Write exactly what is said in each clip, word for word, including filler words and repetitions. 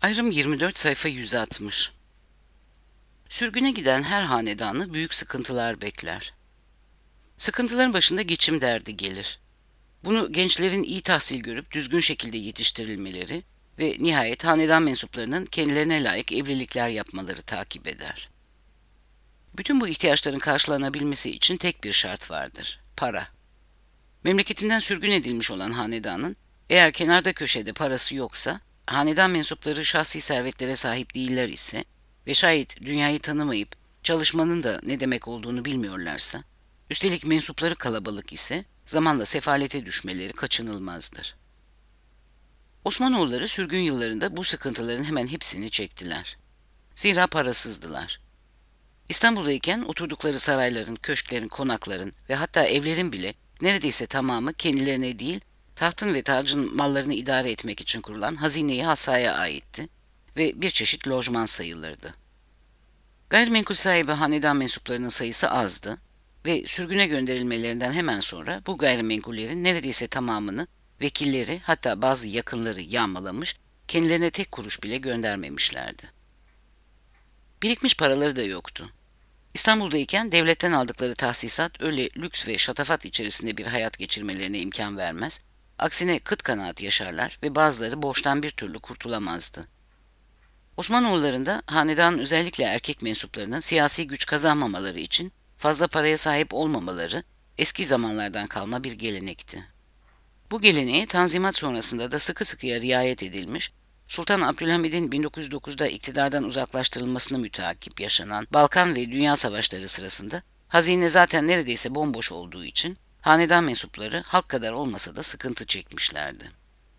Ayrım yirmi dört sayfa yüz altmış. Sürgüne giden her hanedanı büyük sıkıntılar bekler. Sıkıntıların başında geçim derdi gelir. Bunu gençlerin iyi tahsil görüp düzgün şekilde yetiştirilmeleri ve nihayet hanedan mensuplarının kendilerine layık evlilikler yapmaları takip eder. Bütün bu ihtiyaçların karşılanabilmesi için tek bir şart vardır: para. Memleketinden sürgün edilmiş olan hanedanın eğer kenarda köşede parası yoksa, hanedan mensupları şahsi servetlere sahip değiller ise ve şayet dünyayı tanımayıp çalışmanın da ne demek olduğunu bilmiyorlarsa, üstelik mensupları kalabalık ise zamanla sefalete düşmeleri kaçınılmazdır. Osmanoğulları sürgün yıllarında bu sıkıntıların hemen hepsini çektiler. Zira parasızdılar. İstanbul'dayken oturdukları sarayların, köşklerin, konakların ve hatta evlerin bile neredeyse tamamı kendilerine değil, tahtın ve tacın mallarını idare etmek için kurulan hazine-i hasaya aitti ve bir çeşit lojman sayılırdı. Gayrimenkul sahibi hanedan mensuplarının sayısı azdı ve sürgüne gönderilmelerinden hemen sonra bu gayrimenkullerin neredeyse tamamını vekilleri, hatta bazı yakınları yağmalamış, kendilerine tek kuruş bile göndermemişlerdi. Birikmiş paraları da yoktu. İstanbul'dayken devletten aldıkları tahsisat öyle lüks ve şatafat içerisinde bir hayat geçirmelerine imkan vermez, aksine kıt kanaat yaşarlar ve bazıları borçtan bir türlü kurtulamazdı. Osmanoğullarında hanedanın özellikle erkek mensuplarının siyasi güç kazanmamaları için fazla paraya sahip olmamaları eski zamanlardan kalma bir gelenekti. Bu geleneğe Tanzimat sonrasında da sıkı sıkıya riayet edilmiş, Sultan Abdülhamid'in bin dokuz yüz dokuzda iktidardan uzaklaştırılmasını müteakip yaşanan Balkan ve Dünya Savaşları sırasında hazine zaten neredeyse bomboş olduğu için hanedan mensupları halk kadar olmasa da sıkıntı çekmişlerdi.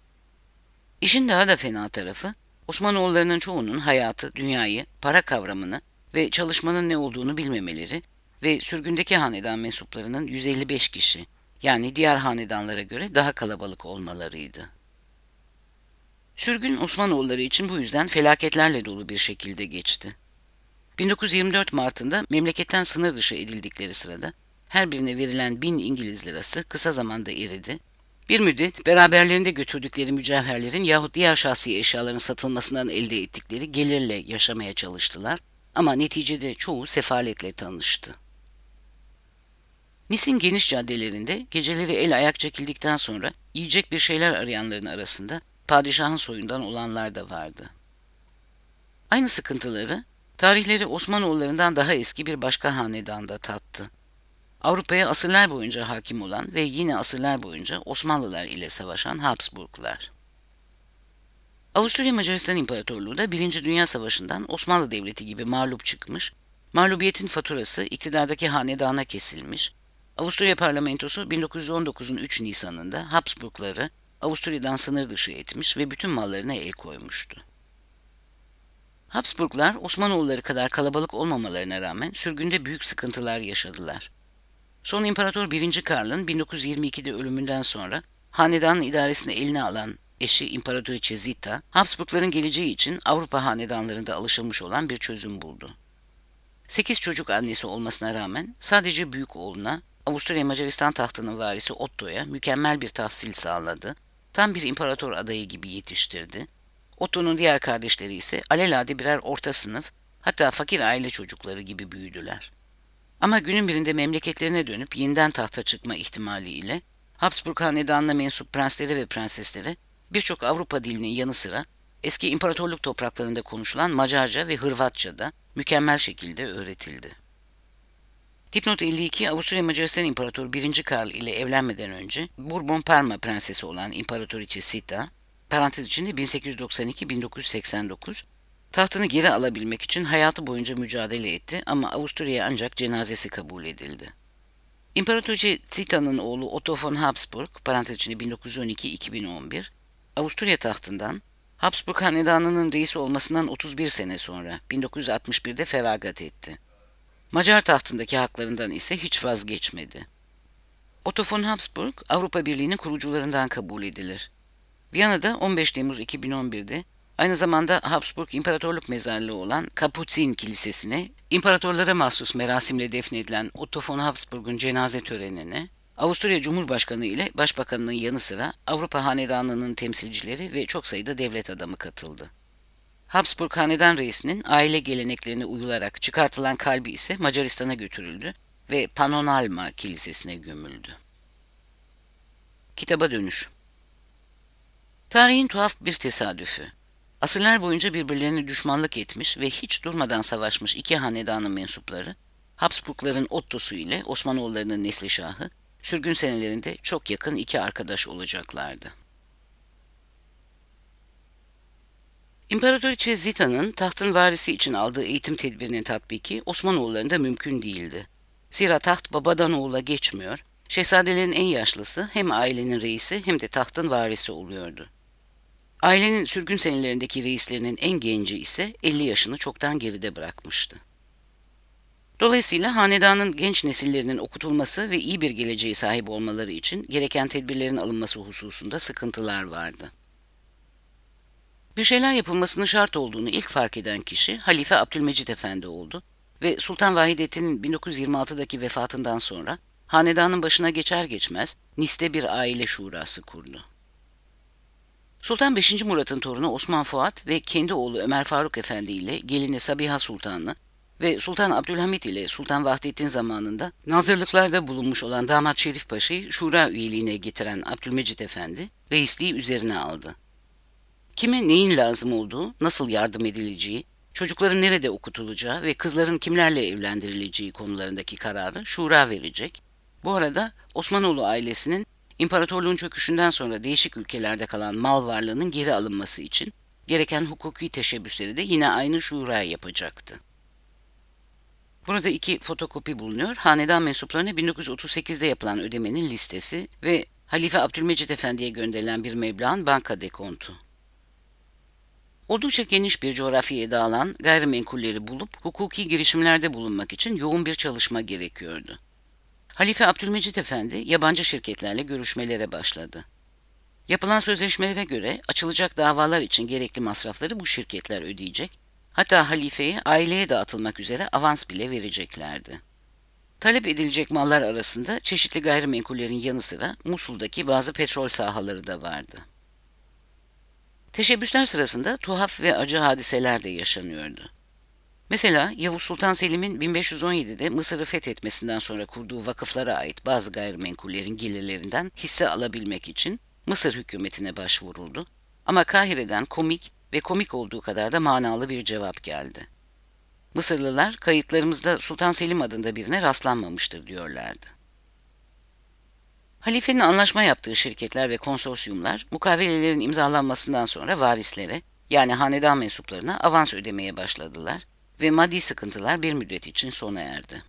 İşin daha da fena tarafı, Osmanoğullarının çoğunun hayatı, dünyayı, para kavramını ve çalışmanın ne olduğunu bilmemeleri ve sürgündeki hanedan mensuplarının yüz elli beş kişi, yani diğer hanedanlara göre daha kalabalık olmalarıydı. Sürgün Osmanoğulları için bu yüzden felaketlerle dolu bir şekilde geçti. bin dokuz yüz yirmi dört Mart'ında memleketten sınır dışı edildikleri sırada her birine verilen bin İngiliz lirası kısa zamanda eridi. Bir müddet beraberlerinde götürdükleri mücevherlerin yahut diğer şahsi eşyaların satılmasından elde ettikleri gelirle yaşamaya çalıştılar ama neticede çoğu sefaletle tanıştı. Nis'in geniş caddelerinde geceleri el ayak çekildikten sonra yiyecek bir şeyler arayanların arasında padişahın soyundan olanlar da vardı. Aynı sıkıntıları tarihleri Osmanoğullarından daha eski bir başka hanedanda tattı. Avrupa'ya asırlar boyunca hakim olan ve yine asırlar boyunca Osmanlılar ile savaşan Habsburglar. Avusturya Macaristan İmparatorluğu da Birinci Dünya Savaşı'ndan Osmanlı Devleti gibi mağlup çıkmış, mağlubiyetin faturası iktidardaki hanedana kesilmiş, Avusturya Parlamentosu bin dokuz yüz on dokuzun üç Nisan'ında Habsburgları Avusturya'dan sınır dışı etmiş ve bütün mallarına el koymuştu. Habsburglar Osmanoğulları kadar kalabalık olmamalarına rağmen sürgünde büyük sıkıntılar yaşadılar. Son İmparator birinci. Karl'ın bin dokuz yüz yirmi ikide ölümünden sonra hanedanın idaresini eline alan eşi İmparatoriçe Zita, Habsburgların geleceği için Avrupa hanedanlarında alışılmış olan bir çözüm buldu. Sekiz çocuk annesi olmasına rağmen sadece büyük oğluna, Avusturya Macaristan tahtının varisi Otto'ya mükemmel bir tahsil sağladı, tam bir imparator adayı gibi yetiştirdi. Otto'nun diğer kardeşleri ise alelade birer orta sınıf, hatta fakir aile çocukları gibi büyüdüler. Ama günün birinde memleketlerine dönüp yeniden tahta çıkma ihtimaliyle Habsburg hanedanına mensup prensleri ve prensesleri birçok Avrupa dilinin yanı sıra eski imparatorluk topraklarında konuşulan Macarca ve Hırvatça da mükemmel şekilde öğretildi. Dipnot elli iki, Avusturya Macaristan İmparatoru birinci. Karl ile evlenmeden önce Bourbon Parma prensesi olan İmparatoriçe Sita, parantez içinde bin sekiz yüz doksan iki bin dokuz yüz seksen dokuz, tahtını geri alabilmek için hayatı boyunca mücadele etti ama Avusturya'ya ancak cenazesi kabul edildi. İmparatoriçe Sita'nın oğlu Otto von Habsburg, parantez içinde bin dokuz yüz on iki iki bin on bir, Avusturya tahtından Habsburg hanedanının reisi olmasından otuz bir sene sonra bin dokuz yüz altmış birde feragat etti. Macar tahtındaki haklarından ise hiç vazgeçmedi. Otto von Habsburg, Avrupa Birliği'nin kurucularından kabul edilir. Viyana'da on beş Temmuz iki bin on birde aynı zamanda Habsburg İmparatorluk Mezarlığı olan Kapusin Kilisesi'ne, imparatorlara mahsus merasimle defnedilen Otto von Habsburg'un cenaze törenine, Avusturya Cumhurbaşkanı ile Başbakanının yanı sıra Avrupa Hanedanlığı'nın temsilcileri ve çok sayıda devlet adamı katıldı. Habsburg Hanedan Reisi'nin aile geleneklerine uyularak çıkartılan kalbi ise Macaristan'a götürüldü ve Pannonhalma Kilisesi'ne gömüldü. Kitaba dönüş. Tarihin tuhaf bir tesadüfü. Asırlar boyunca birbirlerine düşmanlık etmiş ve hiç durmadan savaşmış iki hanedanın mensupları, Habsburgların Otto'su ile Osmanoğullarının Neslişahı, sürgün senelerinde çok yakın iki arkadaş olacaklardı. İmparatoriçe Zita'nın tahtın varisi için aldığı eğitim tedbirinin tatbiki Osmanoğullarında mümkün değildi. Zira taht babadan oğula geçmiyor, şehzadelerin en yaşlısı hem ailenin reisi hem de tahtın varisi oluyordu. Ailenin sürgün senelerindeki reislerinin en genci ise elli yaşını çoktan geride bırakmıştı. Dolayısıyla hanedanın genç nesillerinin okutulması ve iyi bir geleceğe sahip olmaları için gereken tedbirlerin alınması hususunda sıkıntılar vardı. Bir şeyler yapılmasının şart olduğunu ilk fark eden kişi Halife Abdülmecit Efendi oldu ve Sultan Vahidettin'in bin dokuz yüz yirmi altıdaki vefatından sonra hanedanın başına geçer geçmez Nis'te bir aile şurası kurdu. Sultan beşinci Murat'ın torunu Osman Fuat ve kendi oğlu Ömer Faruk Efendi ile gelini Sabiha Sultan'ı ve Sultan Abdülhamit ile Sultan Vahdettin zamanında nazırlıklarda bulunmuş olan damat Şerif Paşa'yı şura üyeliğine getiren Abdülmecit Efendi reisliği üzerine aldı. Kime neyin lazım olduğu, nasıl yardım edileceği, çocukların nerede okutulacağı ve kızların kimlerle evlendirileceği konularındaki kararı şura verecek. Bu arada Osmanoğlu ailesinin İmparatorluğun çöküşünden sonra değişik ülkelerde kalan mal varlığının geri alınması için gereken hukuki teşebbüsleri de yine aynı şura yapacaktı. Burada iki fotokopi bulunuyor. Hanedan mensuplarına bin dokuz yüz otuz sekizde yapılan ödemenin listesi ve Halife Abdülmecit Efendi'ye gönderilen bir meblağın banka dekontu. Oldukça geniş bir coğrafyaya dağılan gayrimenkulleri bulup hukuki girişimlerde bulunmak için yoğun bir çalışma gerekiyordu. Halife Abdülmecit Efendi yabancı şirketlerle görüşmelere başladı. Yapılan sözleşmelere göre açılacak davalar için gerekli masrafları bu şirketler ödeyecek, hatta halifeye aileye dağıtılmak üzere avans bile vereceklerdi. Talep edilecek mallar arasında çeşitli gayrimenkullerin yanı sıra Musul'daki bazı petrol sahaları da vardı. Teşebbüsler sırasında tuhaf ve acı hadiseler de yaşanıyordu. Mesela Yavuz Sultan Selim'in bin beş yüz on yedide Mısır'ı fethetmesinden sonra kurduğu vakıflara ait bazı gayrimenkullerin gelirlerinden hisse alabilmek için Mısır hükümetine başvuruldu. Ama Kahire'den komik ve komik olduğu kadar da manalı bir cevap geldi. Mısırlılar kayıtlarımızda Sultan Selim adında birine rastlanmamıştır diyorlardı. Halifenin anlaşma yaptığı şirketler ve konsorsiyumlar mukavelelerin imzalanmasından sonra varislere yani hanedan mensuplarına avans ödemeye başladılar ve maddi sıkıntılar bir müddet için sona erdi.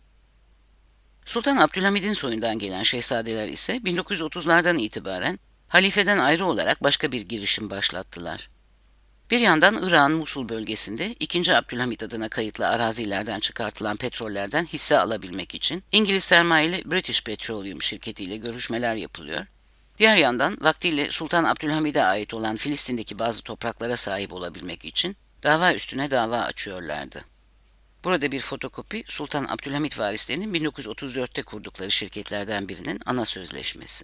Sultan Abdülhamid'in soyundan gelen şehzadeler ise bin dokuz yüz otuzlardan itibaren halifeden ayrı olarak başka bir girişim başlattılar. Bir yandan Irak'ın Musul bölgesinde ikinci Abdülhamid adına kayıtlı arazilerden çıkartılan petrollerden hisse alabilmek için İngiliz sermayeli British Petroleum şirketiyle görüşmeler yapılıyor. Diğer yandan vaktiyle Sultan Abdülhamid'e ait olan Filistin'deki bazı topraklara sahip olabilmek için dava üstüne dava açıyorlardı. Burada bir fotokopi Sultan Abdülhamid varislerinin bin dokuz yüz otuz dörtte kurdukları şirketlerden birinin ana sözleşmesi.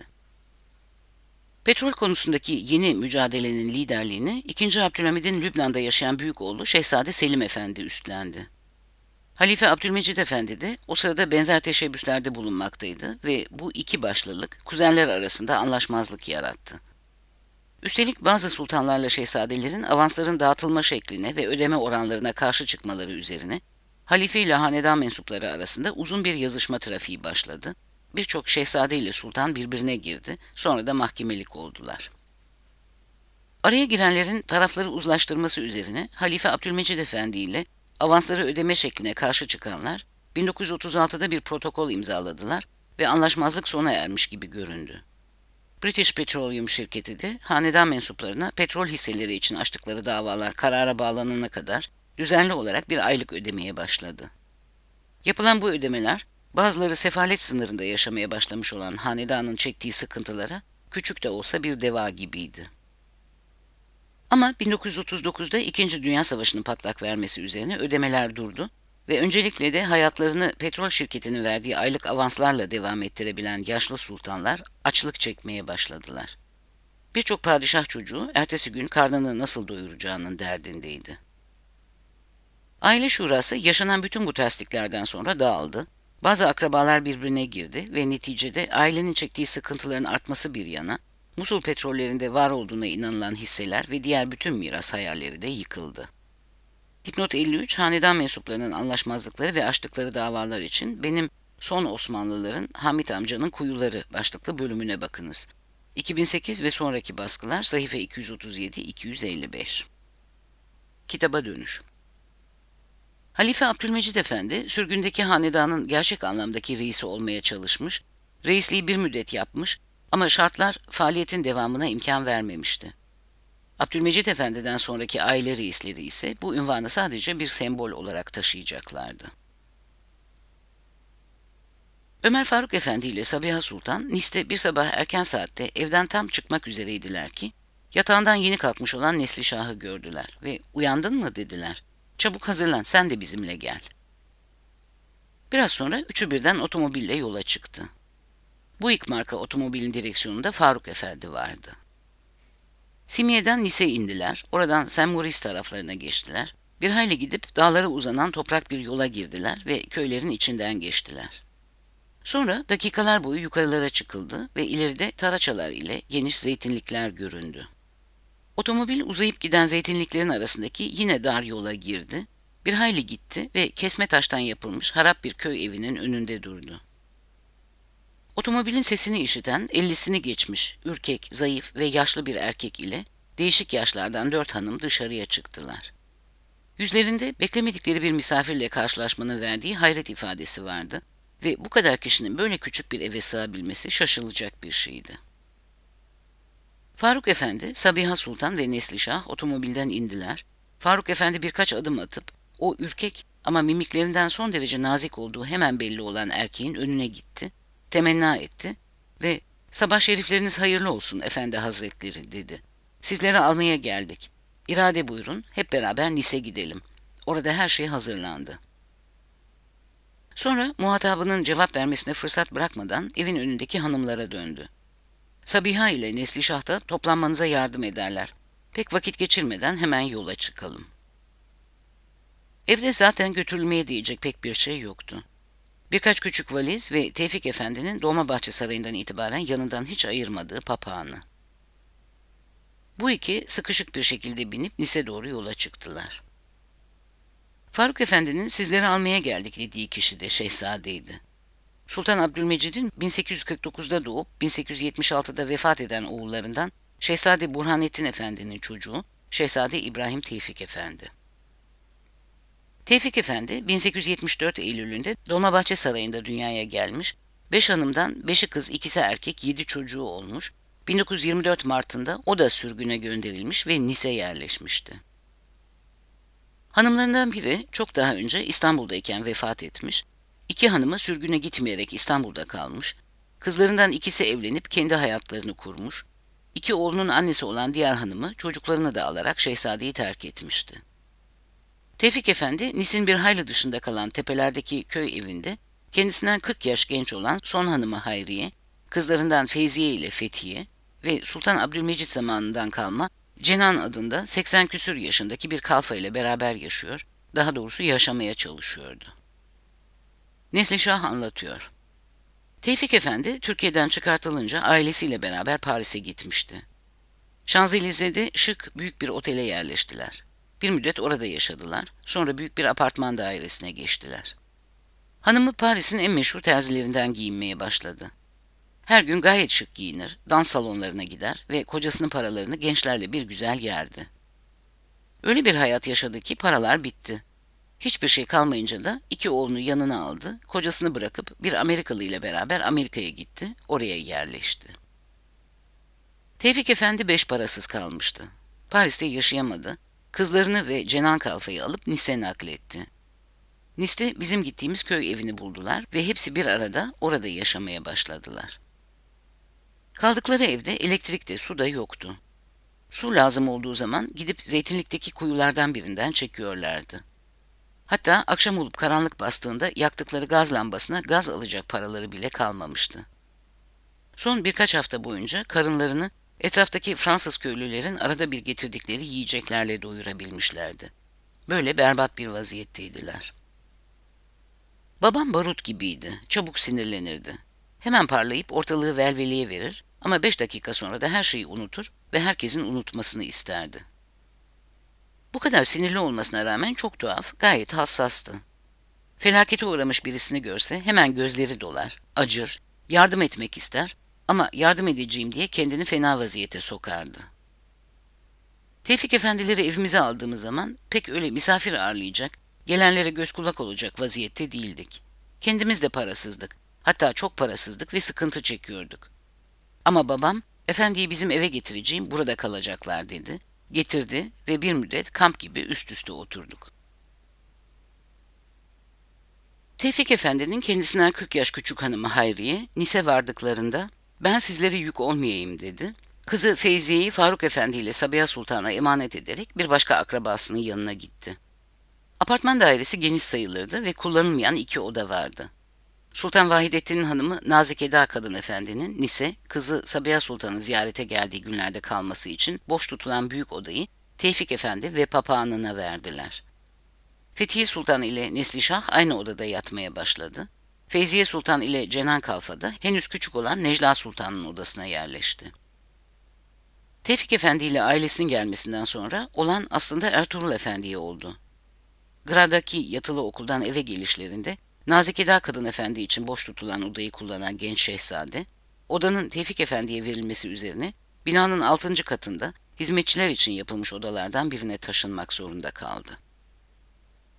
Petrol konusundaki yeni mücadelenin liderliğini ikinci Abdülhamid'in Lübnan'da yaşayan büyük oğlu Şehzade Selim Efendi üstlendi. Halife Abdülmecid Efendi de o sırada benzer teşebbüslerde bulunmaktaydı ve bu iki başlılık kuzenler arasında anlaşmazlık yarattı. Üstelik bazı sultanlarla şehzadelerin avansların dağıtılma şekline ve ödeme oranlarına karşı çıkmaları üzerine halife ile hanedan mensupları arasında uzun bir yazışma trafiği başladı. Birçok şehzade ile sultan birbirine girdi, sonra da mahkemelik oldular. Araya girenlerin tarafları uzlaştırması üzerine Halife Abdülmecid Efendi ile avansları ödeme şekline karşı çıkanlar bin dokuz yüz otuz altıda bir protokol imzaladılar ve anlaşmazlık sona ermiş gibi göründü. British Petroleum şirketi de hanedan mensuplarına petrol hisseleri için açtıkları davalar karara bağlanana kadar düzenli olarak bir aylık ödemeye başladı. Yapılan bu ödemeler bazıları sefalet sınırında yaşamaya başlamış olan hanedanın çektiği sıkıntılara küçük de olsa bir deva gibiydi. Ama bin dokuz yüz otuz dokuzda İkinci Dünya Savaşı'nın patlak vermesi üzerine ödemeler durdu ve öncelikle de hayatlarını petrol şirketinin verdiği aylık avanslarla devam ettirebilen yaşlı sultanlar açlık çekmeye başladılar. Birçok padişah çocuğu ertesi gün karnını nasıl doyuracağının derdindeydi. Aile şurası yaşanan bütün bu tersliklerden sonra dağıldı. Bazı akrabalar birbirine girdi ve neticede ailenin çektiği sıkıntıların artması bir yana, Musul petrollerinde var olduğuna inanılan hisseler ve diğer bütün miras hayalleri de yıkıldı. Dipnot elli üç, hanedan mensuplarının anlaşmazlıkları ve açtıkları davalar için benim Son Osmanlıların Hamit amcanın Kuyuları başlıklı bölümüne bakınız. iki bin sekiz ve sonraki baskılar sayfa iki yüz otuz yedi iki yüz elli beş. Kitaba dönüş. Halife Abdülmecid Efendi, sürgündeki hanedanın gerçek anlamdaki reisi olmaya çalışmış, reisliği bir müddet yapmış ama şartlar faaliyetin devamına imkan vermemişti. Abdülmecid Efendi'den sonraki aile reisleri ise bu unvanı sadece bir sembol olarak taşıyacaklardı. Ömer Faruk Efendi ile Sabiha Sultan, Nice'te bir sabah erken saatte evden tam çıkmak üzereydiler ki, yatağından yeni kalkmış olan Neslişah'ı gördüler ve "Uyandın mı?" dediler. "Çabuk hazırlan, sen de bizimle gel." Biraz sonra üçü birden otomobille yola çıktı. Buick marka otomobilin direksiyonunda Faruk Efendi vardı. Simiye'den Nice'e indiler, oradan Saint Maurice taraflarına geçtiler. Bir hayli gidip dağlara uzanan toprak bir yola girdiler ve köylerin içinden geçtiler. Sonra dakikalar boyu yukarılara çıkıldı ve ileride taraçalar ile geniş zeytinlikler göründü. Otomobil uzayıp giden zeytinliklerin arasındaki yine dar yola girdi, bir hayli gitti ve kesme taştan yapılmış harap bir köy evinin önünde durdu. Otomobilin sesini işiten ellisini geçmiş, ürkek, zayıf ve yaşlı bir erkek ile değişik yaşlardan dört hanım dışarıya çıktılar. Yüzlerinde beklemedikleri bir misafirle karşılaşmanın verdiği hayret ifadesi vardı ve bu kadar kişinin böyle küçük bir eve sığabilmesi şaşılacak bir şeydi. Faruk Efendi, Sabiha Sultan ve Neslişah otomobilden indiler. Faruk Efendi birkaç adım atıp o ürkek ama mimiklerinden son derece nazik olduğu hemen belli olan erkeğin önüne gitti, temenna etti ve "Sabah şerifleriniz hayırlı olsun efendi hazretleri," dedi. "Sizleri almaya geldik. İrade buyurun, hep beraber Nice'e gidelim. Orada her şey hazırlandı." Sonra muhatabının cevap vermesine fırsat bırakmadan evin önündeki hanımlara döndü. "Sabiha ile Neslişah da toplanmanıza yardım ederler. Pek vakit geçirmeden hemen yola çıkalım." Evde zaten götürülmeye değecek pek bir şey yoktu. Birkaç küçük valiz ve Tevfik Efendi'nin Dolmabahçe Sarayı'ndan itibaren yanından hiç ayırmadığı papağanı. Bu iki sıkışık bir şekilde binip Nice'e doğru yola çıktılar. Faruk Efendi'nin "Sizleri almaya geldik" dediği kişi de şehzadeydi. Sultan Abdülmecid'in bin sekiz yüz kırk dokuzda doğup bin sekiz yüz yetmiş altıda vefat eden oğullarından Şehzade Burhanettin Efendi'nin çocuğu Şehzade İbrahim Tevfik Efendi. Tevfik Efendi bin sekiz yüz yetmiş dört Eylül'ünde Dolmabahçe Sarayı'nda dünyaya gelmiş, beş hanımdan beşi kız ikisi erkek yedi çocuğu olmuş, bin dokuz yüz yirmi dört Mart'ında o da sürgüne gönderilmiş ve Nice'e yerleşmişti. Hanımlarından biri çok daha önce İstanbul'dayken vefat etmiş, iki hanımı sürgüne gitmeyerek İstanbul'da kalmış, kızlarından ikisi evlenip kendi hayatlarını kurmuş, iki oğlunun annesi olan diğer hanımı çocuklarını da alarak şehzadeyi terk etmişti. Tevfik Efendi, Nice'in bir hayli dışında kalan tepelerdeki köy evinde kendisinden kırk yaş genç olan son hanımı Hayriye, kızlarından Feyziye ile Fethiye ve Sultan Abdülmecid zamanından kalma Cenan adında seksen küsür yaşındaki bir kalfa ile beraber yaşıyor, daha doğrusu yaşamaya çalışıyordu. Neslişah anlatıyor. Tevfik Efendi Türkiye'den çıkartılınca ailesiyle beraber Paris'e gitmişti. Şanzelize'de şık büyük bir otele yerleştiler. Bir müddet orada yaşadılar, sonra büyük bir apartman dairesine geçtiler. Hanımı Paris'in en meşhur terzilerinden giyinmeye başladı. Her gün gayet şık giyinir, dans salonlarına gider ve kocasının paralarını gençlerle bir güzel yerdi. Öyle bir hayat yaşadı ki paralar bitti. Hiçbir şey kalmayınca da iki oğlunu yanına aldı, kocasını bırakıp bir Amerikalı ile beraber Amerika'ya gitti, oraya yerleşti. Tevfik Efendi beş parasız kalmıştı. Paris'te yaşayamadı, kızlarını ve Cenan Kalfa'yı alıp Nice'e nakletti. Nice'te bizim gittiğimiz köy evini buldular ve hepsi bir arada orada yaşamaya başladılar. Kaldıkları evde elektrik de su da yoktu. Su lazım olduğu zaman gidip zeytinlikteki kuyulardan birinden çekiyorlardı. Hatta akşam olup karanlık bastığında yaktıkları gaz lambasına gaz alacak paraları bile kalmamıştı. Son birkaç hafta boyunca karınlarını Etraftaki Fransız köylülerin arada bir getirdikleri yiyeceklerle doyurabilmişlerdi. Böyle berbat bir vaziyetteydiler. Babam barut gibiydi, çabuk sinirlenirdi. Hemen parlayıp ortalığı velveleye verir ama beş dakika sonra da her şeyi unutur ve herkesin unutmasını isterdi. Bu kadar sinirli olmasına rağmen çok tuhaf, gayet hassastı. Felakete uğramış birisini görse hemen gözleri dolar, acır, yardım etmek ister ama yardım edeceğim diye kendini fena vaziyete sokardı. Tevfik efendileri evimize aldığımız zaman pek öyle misafir ağırlayacak, gelenlere göz kulak olacak vaziyette değildik. Kendimiz de parasızdık, hatta çok parasızdık ve sıkıntı çekiyorduk. Ama babam, efendiyi bizim eve getireceğim, burada kalacaklar dedi. Getirdi ve bir müddet kamp gibi üst üste oturduk. Tevfik Efendi'nin kendisinden kırk yaş küçük hanımı Hayriye, Nis'e vardıklarında ben sizlere yük olmayayım dedi. Kızı Feyziye'yi Faruk Efendi ile Sabiha Sultan'a emanet ederek bir başka akrabasının yanına gitti. Apartman dairesi geniş sayılırdı ve kullanılmayan iki oda vardı. Sultan Vahidettin'in hanımı Nazik Eda Kadın Efendi'nin Nis'e, kızı Sabiha Sultan'ı ziyarete geldiği günlerde kalması için boş tutulan büyük odayı Tevfik Efendi ve papağanına verdiler. Fethiye Sultan ile Neslişah aynı odada yatmaya başladı. Feyziye Sultan ile Cenan Kalfa da henüz küçük olan Necla Sultan'ın odasına yerleşti. Tevfik Efendi ile ailesinin gelmesinden sonra olan aslında Ertuğrul Efendi'ye oldu. Grad'daki yatılı okuldan eve gelişlerinde Nazikeda Kadın Efendi için boş tutulan odayı kullanan genç şehzade, odanın Tevfik Efendi'ye verilmesi üzerine binanın altıncı katında hizmetçiler için yapılmış odalardan birine taşınmak zorunda kaldı.